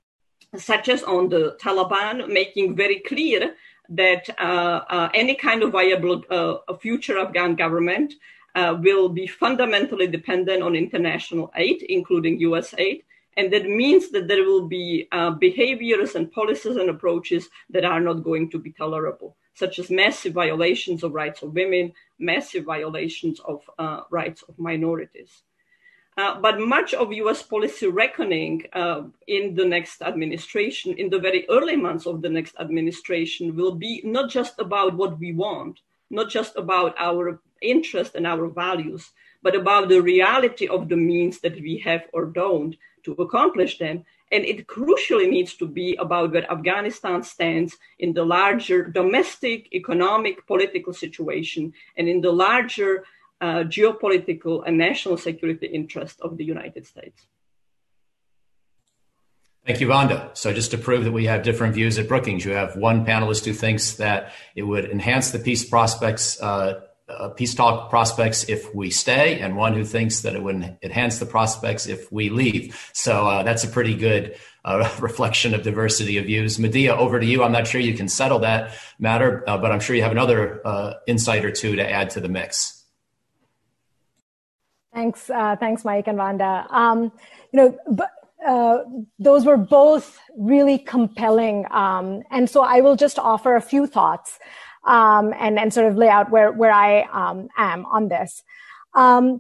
Speaker 4: such as on the Taliban, making very clear that uh, uh, any kind of viable uh, future Afghan government uh, will be fundamentally dependent on international aid, including U S aid. And that means that there will be uh, behaviors and policies and approaches that are not going to be tolerable, such as massive violations of rights of women, massive violations of uh, rights of minorities. Uh, but much of U S policy reckoning uh, in the next administration, in the very early months of the next administration, will be not just about what we want, not just about our interest and our values, but about the reality of the means that we have or don't to accomplish them. And it crucially needs to be about where Afghanistan stands in the larger domestic, economic, political situation, and in the larger uh, geopolitical and national security interest of the United States.
Speaker 3: Thank you, Vanda. So just to prove that we have different views at Brookings, you have one panelist who thinks that it would enhance the peace prospects uh, uh, peace talk prospects if we stay, and one who thinks that it would enhance the prospects if we leave. So uh, that's a pretty good uh, reflection of diversity of views. Medea, over to you. I'm not sure you can settle that matter, uh, but I'm sure you have another uh, insight or two to add to the mix.
Speaker 5: Thanks, uh, thanks, Mike and Vanda. Um, you know, but, uh, those were both really compelling, um, and so I will just offer a few thoughts um, and and sort of lay out where where I um, am on this. Um,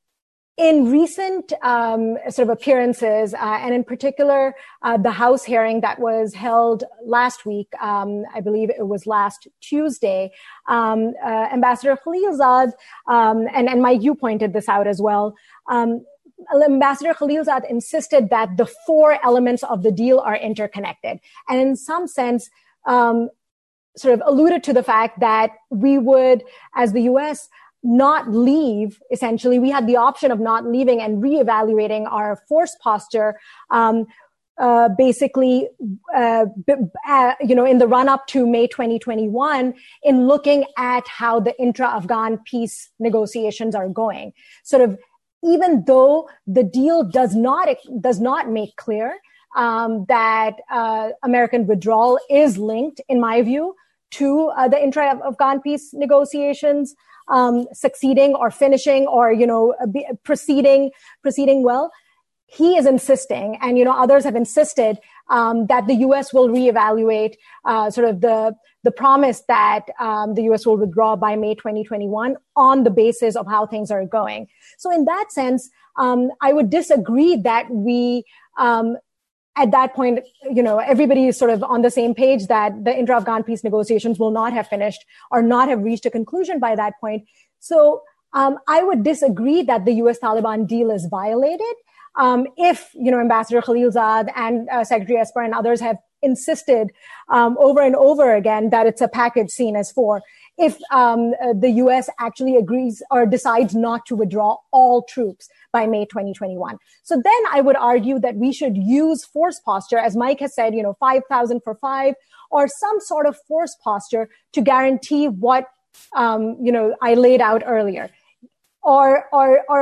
Speaker 5: In recent um, sort of appearances, uh, and in particular, uh, the House hearing that was held last week, um, I believe it was last Tuesday, um, uh, Ambassador Khalilzad, um, and, and Mike, you pointed this out as well, um, Ambassador Khalilzad insisted that the four elements of the deal are interconnected. And in some sense, um, sort of alluded to the fact that we would, as the U S, not leave, essentially. We had the option of not leaving and reevaluating our force posture, um, uh, basically, uh, b- uh, you know, in the run up to May twenty twenty-one, in looking at how the intra-Afghan peace negotiations are going. Sort of, even though the deal does not, does not make clear, um, that, uh, American withdrawal is linked, in my view, to, uh, the intra-Afghan peace negotiations, Um, succeeding or finishing or, you know, be, proceeding, proceeding well. He is insisting, and, you know, others have insisted, um, that the U S will reevaluate, uh, sort of the, the promise that, um, the U S will withdraw by May twenty twenty-one on the basis of how things are going. So in that sense, um, I would disagree that we, um, at that point, you know, everybody is sort of on the same page that the intra-Afghan peace negotiations will not have finished or not have reached a conclusion by that point. So um, I would disagree that the U S-Taliban deal is violated um, if, you know, Ambassador Khalilzad and uh, Secretary Esper and others have insisted um, over and over again that it's a package seen as four. If um, uh, the U S actually agrees or decides not to withdraw all troops by May twenty twenty-one. So then I would argue that we should use force posture, as Mike has said, you know, five thousand for five, or some sort of force posture to guarantee what, um, you know, I laid out earlier, or, or, or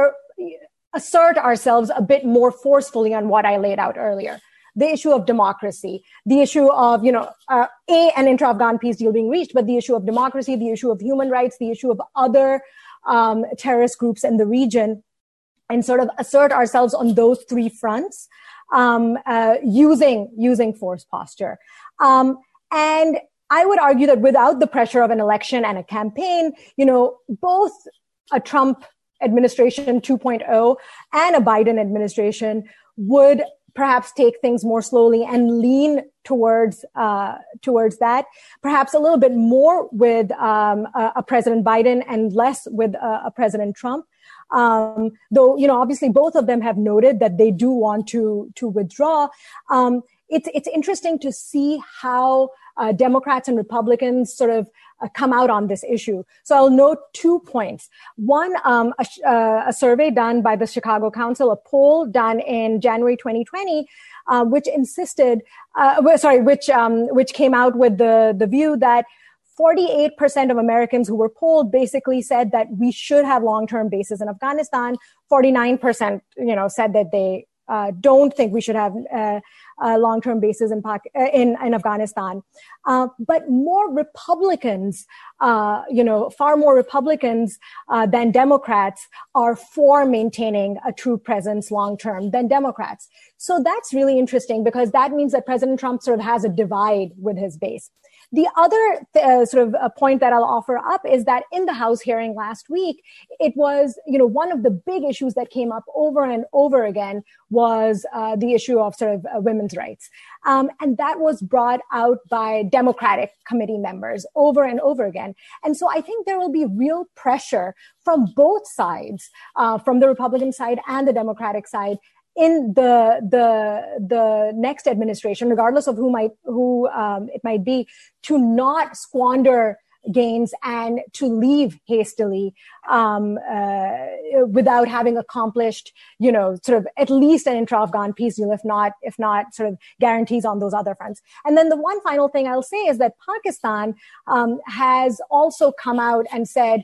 Speaker 5: assert ourselves a bit more forcefully on what I laid out earlier. The issue of democracy, the issue of, you know, uh, A, an intra-Afghan peace deal being reached, but the issue of democracy, the issue of human rights, the issue of other um, terrorist groups in the region, and sort of assert ourselves on those three fronts, um, uh, using, using force posture. Um, and I would argue that without the pressure of an election and a campaign, you know, both a Trump administration two point oh and a Biden administration would perhaps take things more slowly and lean towards uh, towards that, perhaps a little bit more with um, a, a President Biden and less with a, a President Trump. Um, though, you know, obviously both of them have noted that they do want to to withdraw. Um, it's it's interesting to see how uh, Democrats and Republicans sort of uh, come out on this issue. So I'll note two points. One, um, a, uh, a survey done by the Chicago Council, a poll done in January twenty twenty, uh, which insisted, uh, sorry, which um, which came out with the the view that forty-eight percent of Americans who were polled basically said that we should have long-term bases in Afghanistan. forty-nine percent, you know, said that they uh, don't think we should have uh, uh, long-term bases in, in, in Afghanistan. Uh, but more Republicans, uh, you know, far more Republicans uh, than Democrats are for maintaining a true presence long-term than Democrats. So that's really interesting because that means that President Trump sort of has a divide with his base. The other uh, sort of a point that I'll offer up is that in the House hearing last week, it was, you know, one of the big issues that came up over and over again was uh, the issue of sort of uh, women's rights. Um, and that was brought out by Democratic committee members over and over again. And so I think there will be real pressure from both sides, uh, from the Republican side and the Democratic side, in the the the next administration, regardless of who might who um, it might be, to not squander gains and to leave hastily um, uh, without having accomplished, you know, sort of at least an intra-Afghan peace deal, if not if not sort of guarantees on those other fronts. And then the one final thing I'll say is that Pakistan um, has also come out and said,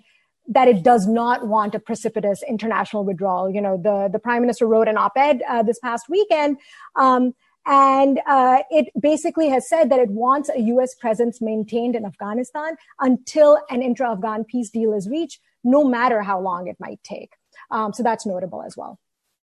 Speaker 5: that it does not want a precipitous international withdrawal. You know, the, the prime minister wrote an op-ed uh, this past weekend, um, and uh, it basically has said that it wants a U S presence maintained in Afghanistan until an intra-Afghan peace deal is reached, no matter how long it might take. Um, so that's notable as well.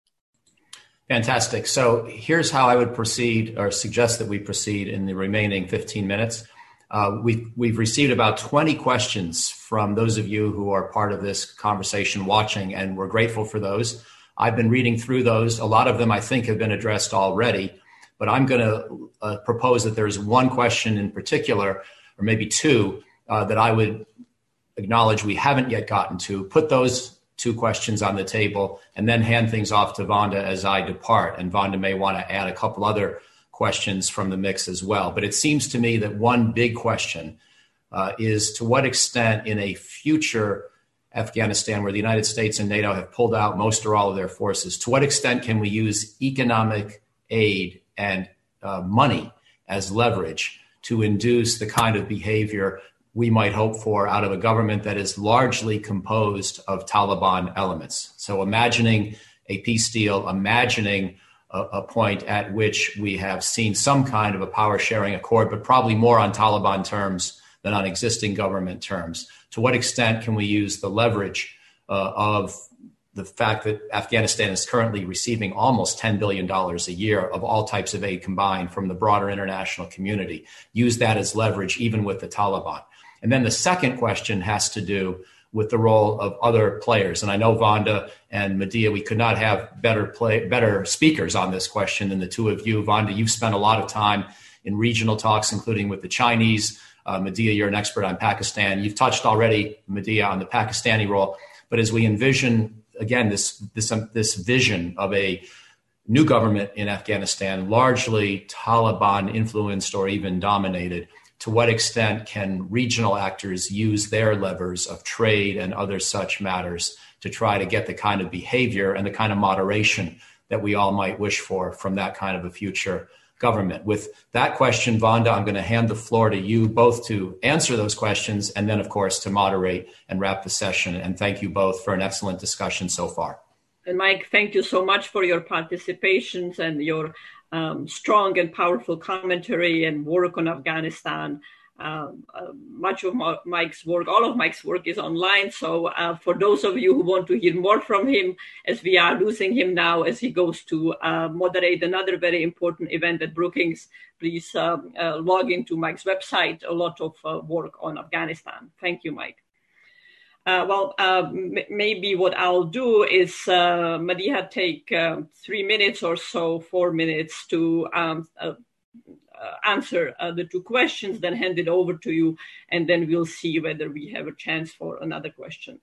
Speaker 3: Fantastic. So here's how I would proceed, or suggest that we proceed in the remaining fifteen minutes. Uh, we've, we've received about twenty questions from those of you who are part of this conversation watching, and we're grateful for those. I've been reading through those. A lot of them I think have been addressed already, but I'm going to uh, propose that there's one question in particular, or maybe two, uh, that I would acknowledge we haven't yet gotten to. Put those two questions on the table and then hand things off to Vonda as I depart. And Vonda may want to add a couple other questions from the mix as well. But it seems to me that one big question uh, is to what extent in a future Afghanistan where the United States and NATO have pulled out most or all of their forces, to what extent can we use economic aid and uh, money as leverage to induce the kind of behavior we might hope for out of a government that is largely composed of Taliban elements. So imagining a peace deal, imagining a, a point at which we have seen some kind of a power sharing accord, but probably more on Taliban terms than on existing government terms. To what extent can we use the leverage uh, of the fact that Afghanistan is currently receiving almost ten billion dollars a year of all types of aid combined from the broader international community, use that as leverage even with the Taliban? And then the second question has to do with the role of other players. And I know Vonda and Medea, we could not have better play, better speakers on this question than the two of you. Vonda, you've spent a lot of time in regional talks, including with the Chinese. Uh, Medea, you're an expert on Pakistan. You've touched already, Medea, on the Pakistani role. But as we envision, again, this, this, um, this vision of a new government in Afghanistan, largely Taliban influenced or even dominated, to what extent can regional actors use their levers of trade and other such matters to try to get the kind of behavior and the kind of moderation that we all might wish for from that kind of a future government? With that question, Vonda, I'm going to hand the floor to you both to answer those questions and then, of course, to moderate and wrap the session. And thank you both for an excellent discussion so far.
Speaker 4: And Mike, thank you so much for your participations and your Um, strong and powerful commentary and work on Afghanistan. Um, uh, much of Mike's work, all of Mike's work is online. So uh, for those of you who want to hear more from him, as we are losing him now as he goes to uh, moderate another very important event at Brookings, please uh, uh, log into Mike's website. A lot of uh, work on Afghanistan. Thank you, Mike. Uh, well, uh, m- maybe what I'll do is, uh, Medea, take uh, three minutes or so, four minutes to um, uh, uh, answer uh, the two questions, then hand it over to you, and then we'll see whether we have a chance for another question.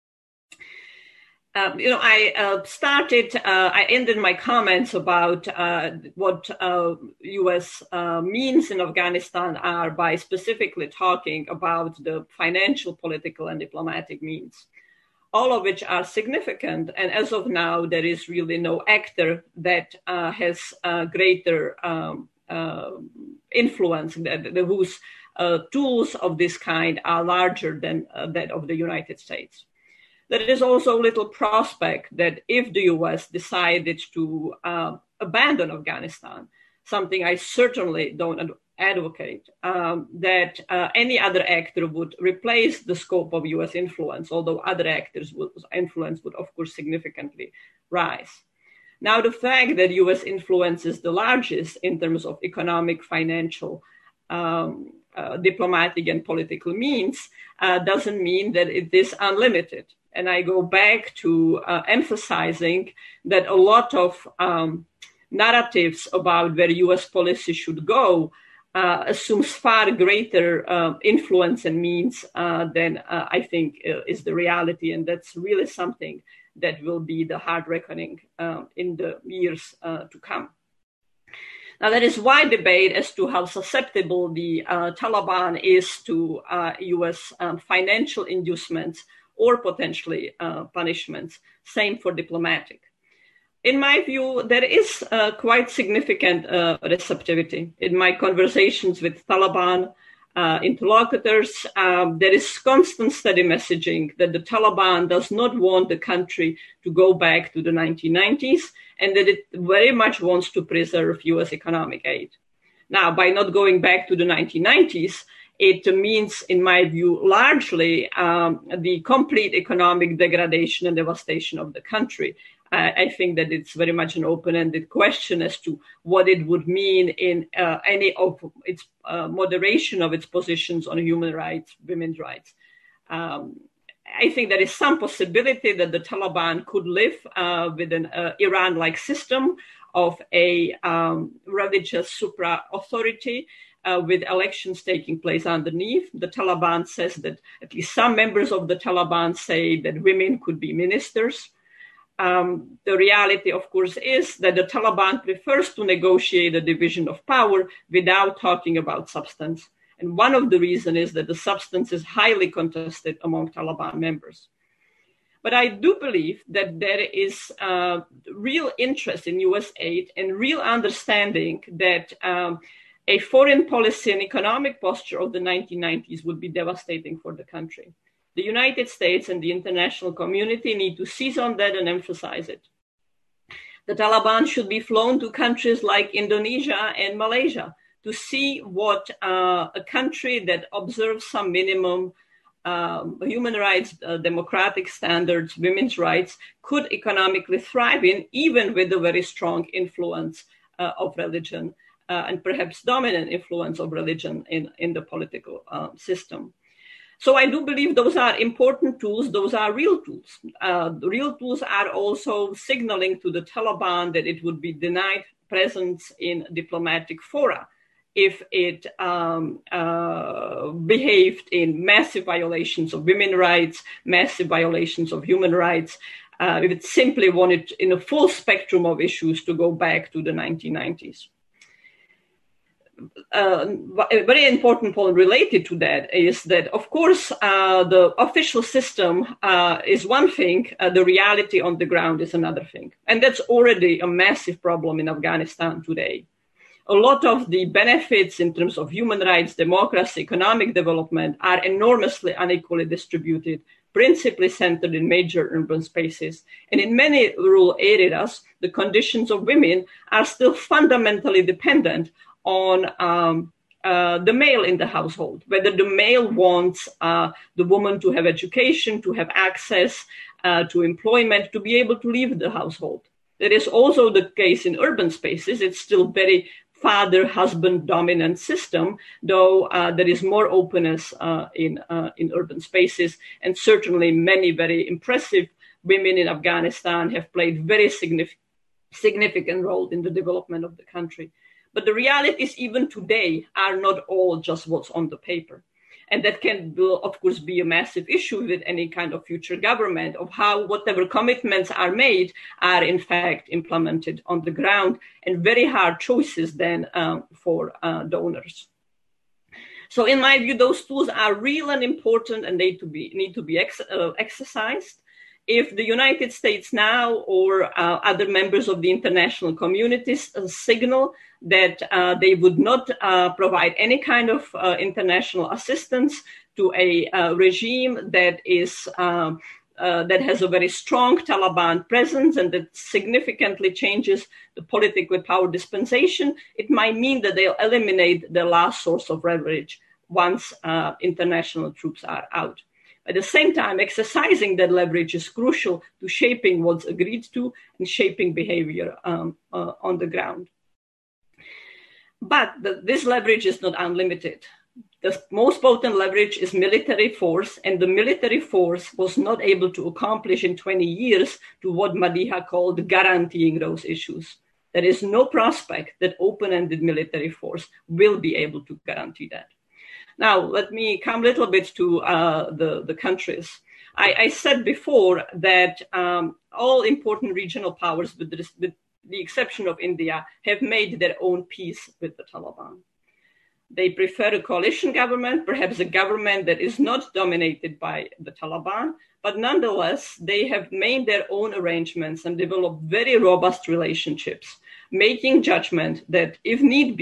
Speaker 4: Uh, you know, I uh, started, uh, I ended my comments about uh, what uh, U S uh, means in Afghanistan are by specifically talking about the financial, political, and diplomatic means, all of which are significant. And as of now, there is really no actor that uh, has uh, greater um, uh, influence, that, whose uh, tools of this kind are larger than uh, that of the United States. There is also little prospect that if the U S decided to uh, abandon Afghanistan, something I certainly don't ad- advocate, um, that uh, any other actor would replace the scope of U S influence, although other actors' would, influence would, of course, significantly rise. Now, the fact that U S influence is the largest in terms of economic, financial, um, uh, diplomatic, and political means uh, doesn't mean that it is unlimited. And I go back to uh, emphasizing that a lot of um, narratives about where U S policy should go uh, assumes far greater uh, influence and means uh, than uh, I think uh, is the reality. And that's really something that will be the hard reckoning uh, in the years uh, to come. Now, there is wide debate as to how susceptible the uh, Taliban is to uh, U S um, financial inducements or potentially uh, punishments. Same for diplomatic. In my view, there is uh, quite significant uh, receptivity. In my conversations with Taliban, uh, interlocutors. Um, there is constant steady messaging that the Taliban does not want the country to go back to the nineteen nineties and that it very much wants to preserve U S economic aid. Now, by not going back to the nineteen nineties, it means, in my view, largely um, the complete economic degradation and devastation of the country. Uh, I think that it's very much an open-ended question as to what it would mean in uh, any of its uh, moderation of its positions on human rights, women's rights. Um, I think there is some possibility that the Taliban could live uh, with an uh, Iran-like system of a um, religious supra-authority uh, with elections taking place underneath. The Taliban says that at least some members of the Taliban say that women could be ministers. Um, the reality, of course, is that the Taliban prefers to negotiate a division of power without talking about substance. And one of the reasons is that the substance is highly contested among Taliban members. But I do believe that there is uh, real interest in U S aid and real understanding that um, a foreign policy and economic posture of the nineteen nineties would be devastating for the country. The United States and the international community need to seize on that and emphasize it. The Taliban should be flown to countries like Indonesia and Malaysia to see what uh, a country that observes some minimum um, human rights, uh, democratic standards, women's rights could economically thrive in, even with a very strong influence uh, of religion uh, and perhaps dominant influence of religion in, in the political uh, system. So I do believe those are important tools. Those are real tools. Uh, the real tools are also signaling to the Taliban that it would be denied presence in diplomatic fora if it um, uh, behaved in massive violations of women's rights, massive violations of human rights, uh, if it simply wanted in a full spectrum of issues to go back to the nineteen nineties. Uh, a very important point related to that is that, of course, uh, the official system uh, is one thing, uh, the reality on the ground is another thing. And that's already a massive problem in Afghanistan today. A lot of the benefits in terms of human rights, democracy, economic development are enormously unequally distributed, principally centered in major urban spaces. And in many rural areas, the conditions of women are still fundamentally dependent on um, uh, the male in the household, whether the male wants uh, the woman to have education, to have access uh, to employment, to be able to leave the household. That is also the case in urban spaces. It's still very father-husband dominant system, though uh, there is more openness uh, in, uh, in urban spaces. And certainly many very impressive women in Afghanistan have played very significant, significant role in the development of the country. But the realities even today are not all just what's on the paper. And that can, will, of course, be a massive issue with any kind of future government of how whatever commitments are made are, in fact, implemented on the ground, and very hard choices then um, for uh, donors. So in my view, those tools are real and important and they to be, need to be ex uh, exercised. If the United States now or uh, other members of the international communities uh, signal that uh, they would not uh, provide any kind of uh, international assistance to a uh, regime that is uh, uh, that has a very strong Taliban presence and that significantly changes the political power dispensation, it might mean that they'll eliminate the last source of leverage once uh, international troops are out. At the same time, exercising that leverage is crucial to shaping what's agreed to and shaping behavior um, uh, on the ground. But the, this leverage is not unlimited. The most potent leverage is military force, and the military force was not able to accomplish in twenty years to what Madiha called guaranteeing those issues. There is no prospect that open-ended military force will be able to guarantee that. Now, let me come a little bit to uh, the, the countries. I, I said before that um, all important regional powers, with the, with the exception of India, have made their own peace with the Taliban. They prefer a coalition government, perhaps a government that is not dominated by the Taliban, but nonetheless, they have made their own arrangements and developed very robust relationships, making judgment that if need be,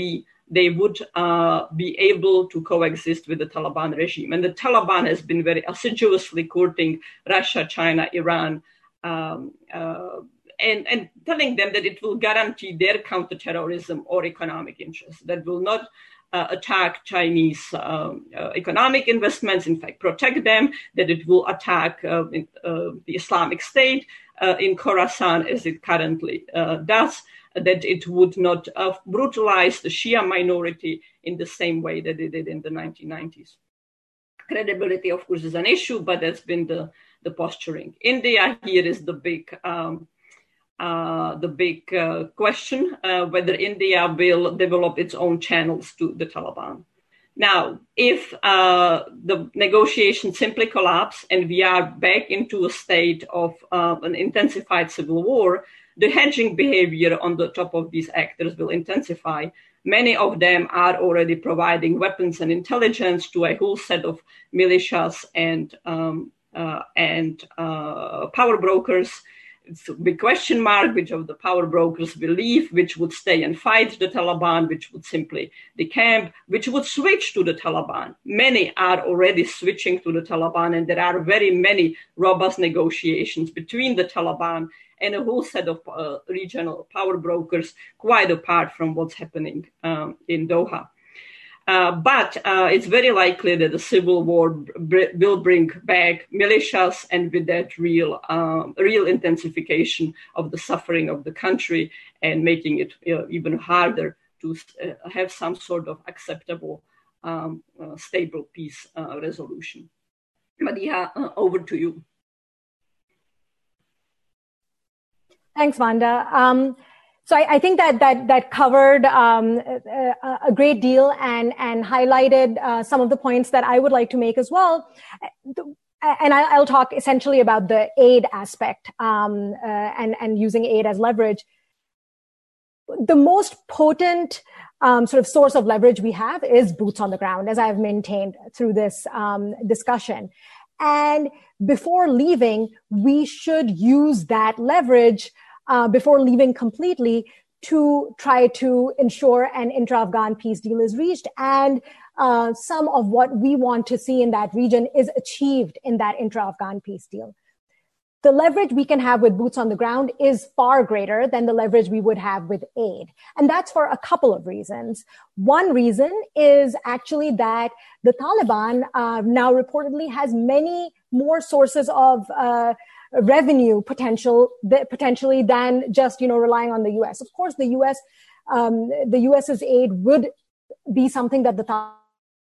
Speaker 4: they would uh, be able to coexist with the Taliban regime. And the Taliban has been very assiduously courting Russia, China, Iran, um, uh, and, and telling them that it will guarantee their counterterrorism or economic interests, that will not uh, attack Chinese um, uh, economic investments, in fact, protect them, that it will attack uh, in, uh, the Islamic State uh, in Khorasan as it currently uh, does, that it would not uh, brutalize the Shia minority in the same way that it did in the nineteen nineties. Credibility, of course, is an issue, but that's been the, the posturing. India here is the big um, uh, the big uh, question, uh, whether India will develop its own channels to the Taliban. Now, if uh, the negotiations simply collapse and we are back into a state of uh, an intensified civil war, the hedging behavior on the top of these actors will intensify. Many of them are already providing weapons and intelligence to a whole set of militias and um, uh, and uh, power brokers. It's a big question mark which of the power brokers will leave, which would stay and fight the Taliban, which would simply decamp, which would switch to the Taliban. Many are already switching to the Taliban, and there are very many robust negotiations between the Taliban and a whole set of uh, regional power brokers, quite apart from what's happening um, in Doha. Uh, but uh, it's very likely that the civil war br- will bring back militias, and with that real, um, real intensification of the suffering of the country, and making it uh, even harder to uh, have some sort of acceptable, um, uh, stable peace uh, resolution. Maria, uh, over to you.
Speaker 5: Thanks, Vanda. Um, so I, I think that that that covered um, a, a great deal and and highlighted uh, some of the points that I would like to make as well. And I, I'll talk essentially about the aid aspect um, uh, and and using aid as leverage. The most potent um, sort of source of leverage we have is boots on the ground, as I've maintained through this um, discussion. And before leaving, we should use that leverage Uh, before leaving completely to try to ensure an intra-Afghan peace deal is reached, and uh, some of what we want to see in that region is achieved in that intra-Afghan peace deal. The leverage we can have with boots on the ground is far greater than the leverage we would have with aid. And that's for a couple of reasons. One reason is actually that the Taliban uh, now reportedly has many more sources of uh, revenue potential, potentially than just, you know, relying on the U S. Of course, the U S, um, the US's aid would be something that the Taliban,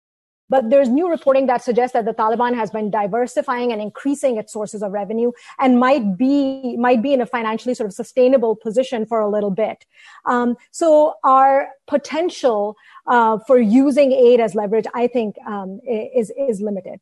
Speaker 5: but there's new reporting that suggests that the Taliban has been diversifying and increasing its sources of revenue and might be, might be in a financially sort of sustainable position for a little bit. Um, so our potential, uh, for using aid as leverage, I think, um, is, is limited.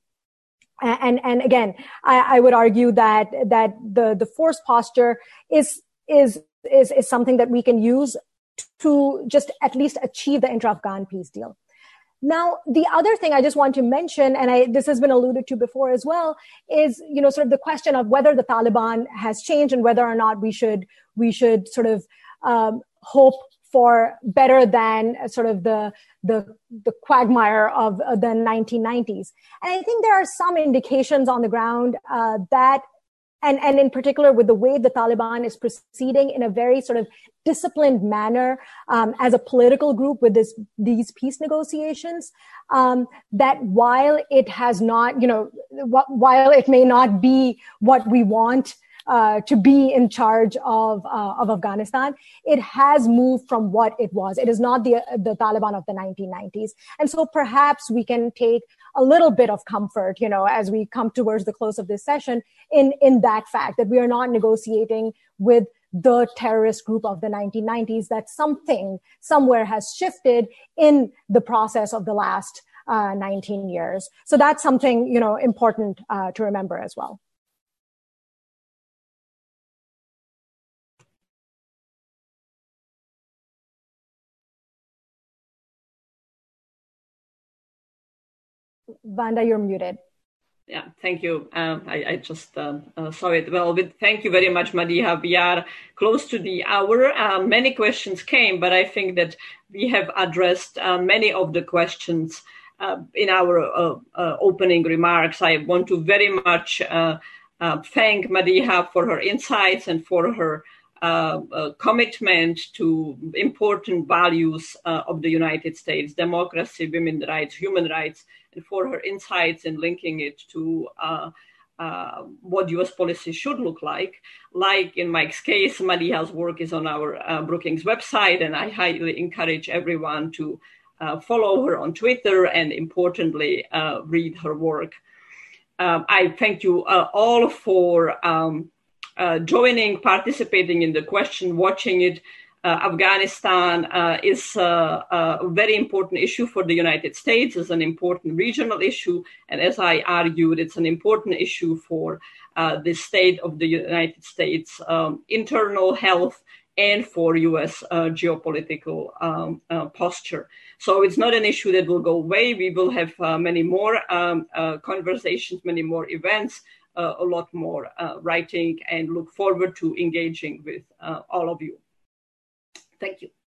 Speaker 5: And, and again, I, I would argue that, that the, the force posture is, is, is, is something that we can use to just at least achieve the intra-Afghan peace deal. Now, the other thing I just want to mention, and I, this has been alluded to before as well, is, you know, sort of the question of whether the Taliban has changed and whether or not we should, we should sort of, um, hope for better than sort of the, the, the quagmire of uh, the nineteen nineties. And I think there are some indications on the ground, uh, that, and, and in particular with the way the Taliban is proceeding in a very sort of disciplined manner, um, as a political group with this, these peace negotiations, um, that while it has not, you know, wh- while it may not be what we want, Uh, to be in charge of uh, of Afghanistan, it has moved from what it was. It is not the the Taliban of the nineteen nineties, and so perhaps we can take a little bit of comfort, you know, as we come towards the close of this session, in in that fact that we are not negotiating with the terrorist group of the nineteen nineties. That something somewhere has shifted in the process of the last uh, nineteen years. So that's something, you know, important uh, to remember as well. Vanda, you're muted.
Speaker 4: Yeah, thank you. Um, I, I just uh, uh, saw it. Well, with, thank you very much, Madiha. We are close to the hour. Uh, many questions came, but I think that we have addressed uh, many of the questions uh, in our uh, uh, opening remarks. I want to very much uh, uh, thank Madiha for her insights and for her uh, uh, commitment to important values uh, of the United States: democracy, women's rights, human rights, and for her insights in linking it to uh, uh, what U S policy should look like. Like in Mike's case, Madiha's work is on our uh, Brookings website, and I highly encourage everyone to uh, follow her on Twitter and, importantly, uh, read her work. Um, I thank you uh, all for um, uh, joining, participating in the question, watching it. Uh, Afghanistan uh, is uh, a very important issue for the United States, it's an important regional issue, and as I argued, it's an important issue for uh, the state of the United States' um, internal health and for U S uh, geopolitical um, uh, posture. So it's not an issue that will go away. We will have uh, many more um, uh, conversations, many more events, uh, a lot more uh, writing, and look forward to engaging with uh, all of you. Thank you.